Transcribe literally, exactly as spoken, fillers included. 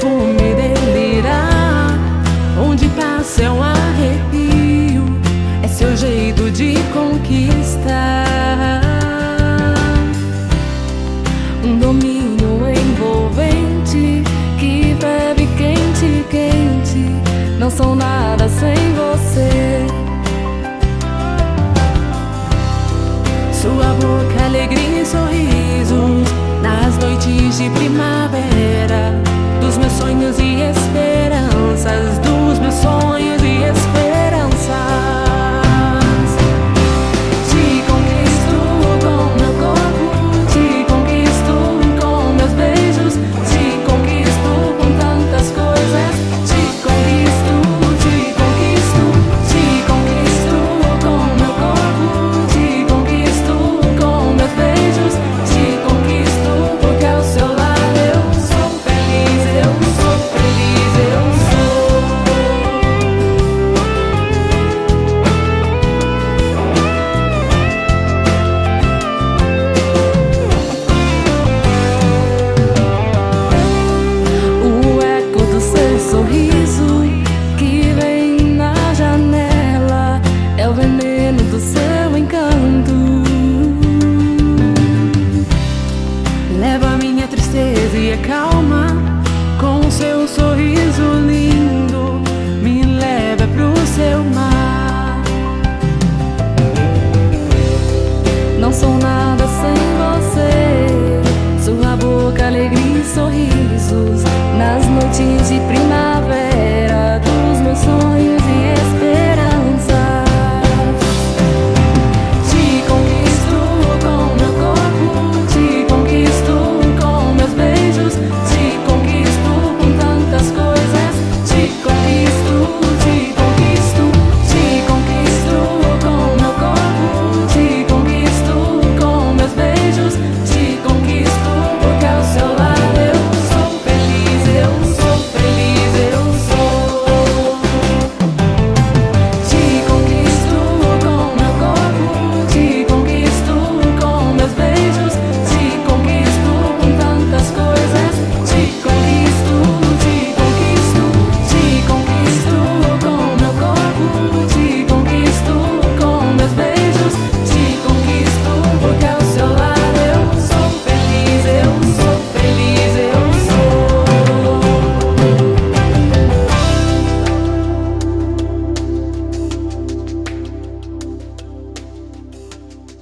perfume delirar. Onde passa é um arrepio, é seu jeito de conquistar. Um domínio envolvente que bebe quente, quente. Não sou nada sem você. Sua boca, alegria e sorrisos nas noites de primavera. Dos meus sonhos e esperanças, dos meus sonhos e esperanças. Te conquisto com meu corpo, te conquisto com meus beijos, te conquisto com tantas coisas. Te conquisto, te conquisto, te conquisto com meu corpo, te conquisto com meus beijos, te conquisto porque ao seu lado eu sou feliz, eu sou feliz, eu sou. O eco do seu sorriso que vem na janela é o veneno do seu encanto. Leva minha tristeza e acalma com o seu sorriso lindo. Me leva pro seu mar. Não sou nada sem você. Sua boca, alegria e sorrisos nas noites de primavera.